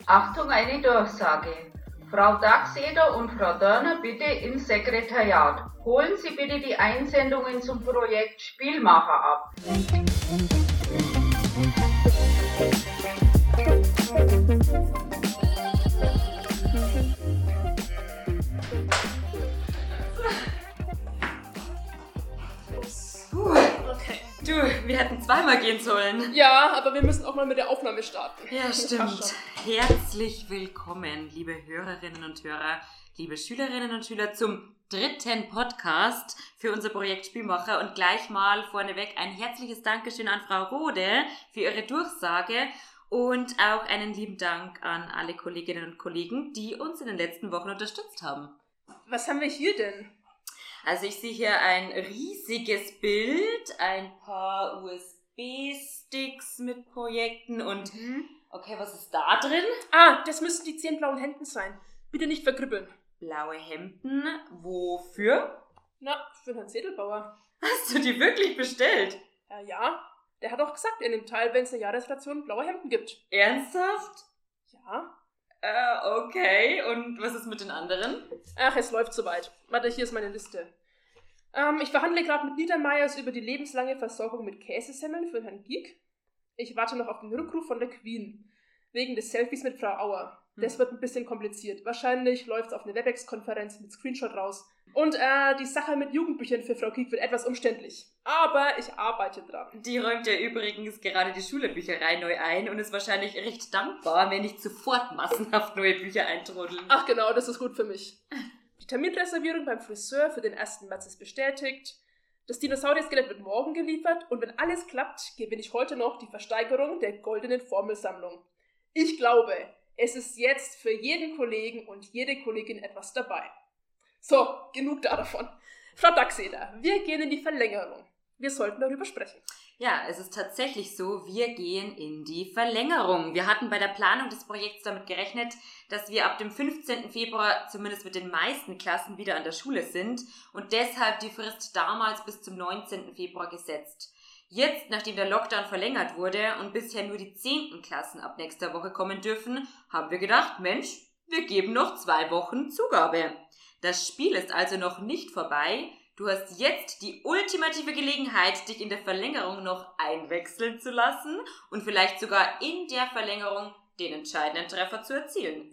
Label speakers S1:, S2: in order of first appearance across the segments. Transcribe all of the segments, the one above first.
S1: Achtung, eine Durchsage. Frau Dachseder und Frau Dörner bitte ins Sekretariat. Holen Sie bitte die Einsendungen zum Projekt Spielmacher ab.
S2: Okay. Du, wir hätten zweimal gehen sollen.
S3: Ja, aber wir müssen auch mal mit der Aufnahme starten.
S2: Ja, stimmt. Herzlich willkommen, liebe Hörerinnen und Hörer, liebe Schülerinnen und Schüler, zum 3. Podcast für unser Projekt Spielmacher. Und gleich mal vorneweg ein herzliches Dankeschön an Frau Rode für ihre Durchsage und auch einen lieben Dank an alle Kolleginnen und Kollegen, die uns in den letzten Wochen unterstützt haben.
S3: Was haben wir hier denn?
S2: Also ich sehe hier ein riesiges Bild, ein paar USB-Sticks mit Projekten und... Okay, was ist da drin?
S3: Ah, das müssten die 10 blauen Hemden sein. Bitte nicht verkribbeln.
S2: Blaue Hemden, wofür?
S3: Na, für Herrn Sedelbauer.
S2: Hast du die wirklich bestellt?
S3: Ja, der hat auch gesagt in dem Teil, wenn es eine Jahresration blaue Hemden gibt.
S2: Ernsthaft?
S3: Ja.
S2: Okay. Und was ist mit den anderen?
S3: Ach, es läuft soweit. Warte, hier ist meine Liste. Ich verhandle gerade mit Niedermeyers über die lebenslange Versorgung mit Käsesemmeln für Herrn Gieck. Ich warte noch auf den Rückruf von der Queen. Wegen des Selfies mit Frau Auer. Das wird ein bisschen kompliziert. Wahrscheinlich läuft es auf eine Webex-Konferenz mit Screenshot raus. Und die Sache mit Jugendbüchern für Frau Gieck wird etwas umständlich. Aber ich arbeite dran.
S2: Die räumt ja übrigens gerade die Schulebücherei neu ein und ist wahrscheinlich recht dankbar, wenn nicht sofort massenhaft neue Bücher eintrudeln.
S3: Ach genau, das ist gut für mich. Die Terminreservierung beim Friseur für den 1. März ist bestätigt. Das Dinosaurier-Skelett wird morgen geliefert und wenn alles klappt, gewinne ich heute noch die Versteigerung der goldenen Formelsammlung. Ich glaube, es ist jetzt für jeden Kollegen und jede Kollegin etwas dabei. So, genug davon. Frau Dachseder, wir gehen in die Verlängerung. Wir sollten darüber sprechen.
S2: Ja, es ist tatsächlich so, wir gehen in die Verlängerung. Wir hatten bei der Planung des Projekts damit gerechnet, dass wir ab dem 15. Februar zumindest mit den meisten Klassen wieder an der Schule sind und deshalb die Frist damals bis zum 19. Februar gesetzt. Jetzt, nachdem der Lockdown verlängert wurde und bisher nur die 10. Klassen ab nächster Woche kommen dürfen, haben wir gedacht, Mensch, wir geben noch 2 Wochen Zugabe. Das Spiel ist also noch nicht vorbei. Du hast jetzt die ultimative Gelegenheit, dich in der Verlängerung noch einwechseln zu lassen und vielleicht sogar in der Verlängerung den entscheidenden Treffer zu erzielen.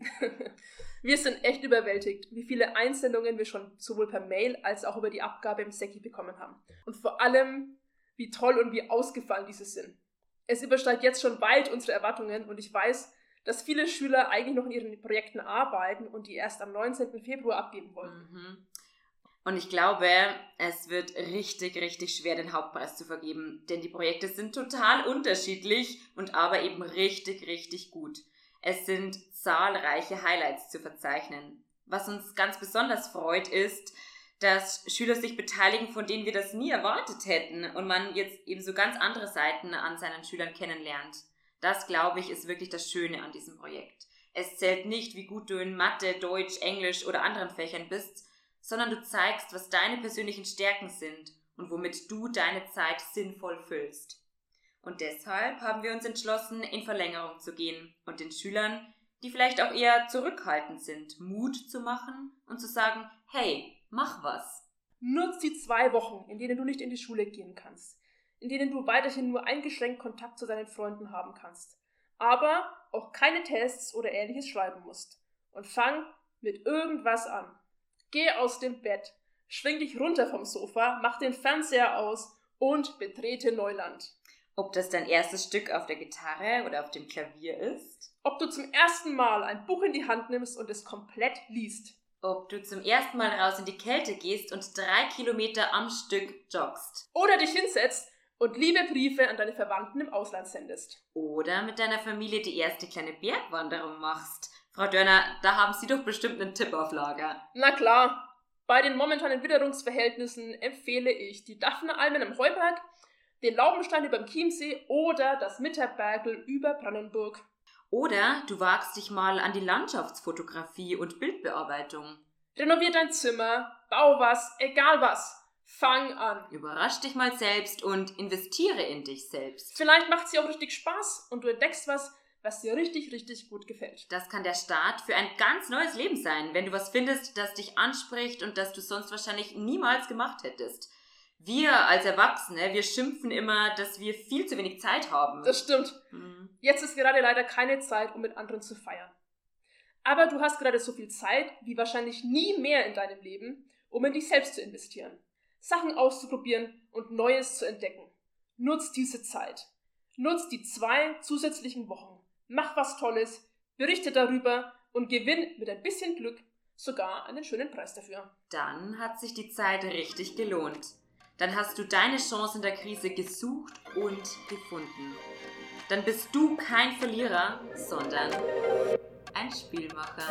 S3: Wir sind echt überwältigt, wie viele Einsendungen wir schon sowohl per Mail als auch über die Abgabe im Säcki bekommen haben. Und vor allem, wie toll und wie ausgefallen diese sind. Es übersteigt jetzt schon weit unsere Erwartungen und ich weiß, dass viele Schüler eigentlich noch in ihren Projekten arbeiten und die erst am 19. Februar abgeben wollen.
S2: Und ich glaube, es wird richtig, richtig schwer, den Hauptpreis zu vergeben, denn die Projekte sind total unterschiedlich und aber eben richtig, richtig gut. Es sind zahlreiche Highlights zu verzeichnen. Was uns ganz besonders freut, ist, dass Schüler sich beteiligen, von denen wir das nie erwartet hätten und man jetzt eben so ganz andere Seiten an seinen Schülern kennenlernt. Das, glaube ich, ist wirklich das Schöne an diesem Projekt. Es zählt nicht, wie gut du in Mathe, Deutsch, Englisch oder anderen Fächern bist, sondern du zeigst, was deine persönlichen Stärken sind und womit du deine Zeit sinnvoll füllst. Und deshalb haben wir uns entschlossen, in Verlängerung zu gehen und den Schülern, die vielleicht auch eher zurückhaltend sind, Mut zu machen und zu sagen, hey, mach was.
S3: Nutz die 2 Wochen, in denen du nicht in die Schule gehen kannst, in denen du weiterhin nur eingeschränkt Kontakt zu deinen Freunden haben kannst, aber auch keine Tests oder Ähnliches schreiben musst. Und fang mit irgendwas an. Geh aus dem Bett, schwing dich runter vom Sofa, mach den Fernseher aus und betrete Neuland.
S2: Ob das dein erstes Stück auf der Gitarre oder auf dem Klavier ist?
S3: Ob du zum ersten Mal ein Buch in die Hand nimmst und es komplett liest?
S2: Ob du zum ersten Mal raus in die Kälte gehst und 3 Kilometer am Stück joggst?
S3: Oder dich hinsetzt und liebe Briefe an deine Verwandten im Ausland sendest?
S2: Oder mit deiner Familie die erste kleine Bergwanderung machst? Frau Dörner, da haben Sie doch bestimmt einen Tipp auf Lager.
S3: Na klar, bei den momentanen Witterungsverhältnissen empfehle ich die Daphne-Almen am Heuberg, den Laubenstein überm Chiemsee oder das Mitterbergl über Brandenburg.
S2: Oder du wagst dich mal an die Landschaftsfotografie und Bildbearbeitung.
S3: Renovier dein Zimmer, bau was, egal was. Fang an.
S2: Überrasch dich mal selbst und investiere in dich selbst.
S3: Vielleicht macht es dir auch richtig Spaß und du entdeckst was was dir richtig, richtig gut gefällt.
S2: Das kann der Start für ein ganz neues Leben sein, wenn du was findest, das dich anspricht und das du sonst wahrscheinlich niemals gemacht hättest. Wir als Erwachsene, wir schimpfen immer, dass wir viel zu wenig Zeit haben.
S3: Das stimmt. Jetzt ist gerade leider keine Zeit, um mit anderen zu feiern. Aber du hast gerade so viel Zeit wie wahrscheinlich nie mehr in deinem Leben, um in dich selbst zu investieren, Sachen auszuprobieren und Neues zu entdecken. Nutz diese Zeit. Nutz die 2 zusätzlichen Wochen. Mach was Tolles, berichte darüber und gewinn mit ein bisschen Glück sogar einen schönen Preis dafür.
S2: Dann hat sich die Zeit richtig gelohnt. Dann hast du deine Chance in der Krise gesucht und gefunden. Dann bist du kein Verlierer, sondern ein Spielmacher.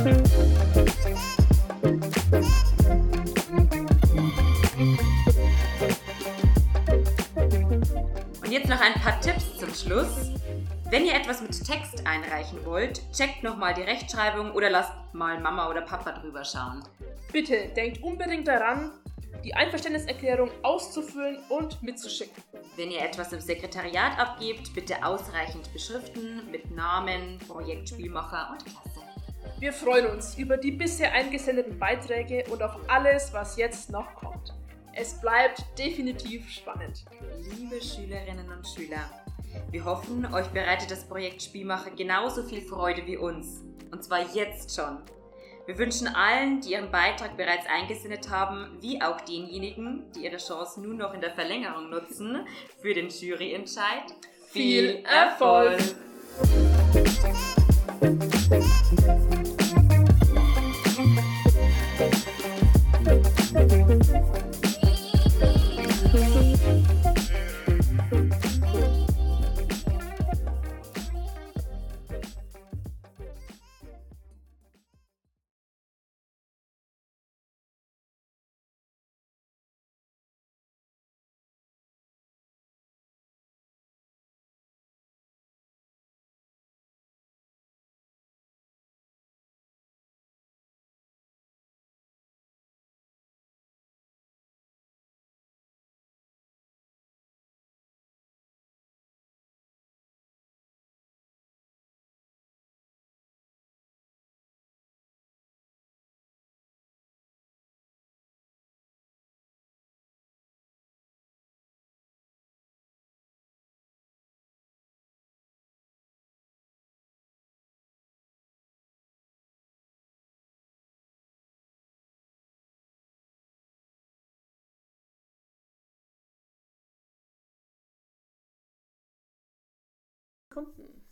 S2: Und jetzt noch ein paar Tipps zum Schluss. Wenn ihr etwas mit Text einreichen wollt, checkt nochmal die Rechtschreibung oder lasst mal Mama oder Papa drüber schauen.
S3: Bitte denkt unbedingt daran, die Einverständniserklärung auszufüllen und mitzuschicken.
S2: Wenn ihr etwas im Sekretariat abgebt, bitte ausreichend beschriften mit Namen, Projekt Spielmacher und Klasse.
S3: Wir freuen uns über die bisher eingesendeten Beiträge und auf alles, was jetzt noch kommt. Es bleibt definitiv spannend.
S2: Liebe Schülerinnen und Schüler, wir hoffen, euch bereitet das Projekt Spielmacher genauso viel Freude wie uns. Und zwar jetzt schon. Wir wünschen allen, die ihren Beitrag bereits eingesendet haben, wie auch denjenigen, die ihre Chance nun noch in der Verlängerung nutzen, für den Juryentscheid
S3: viel Erfolg! Kunden.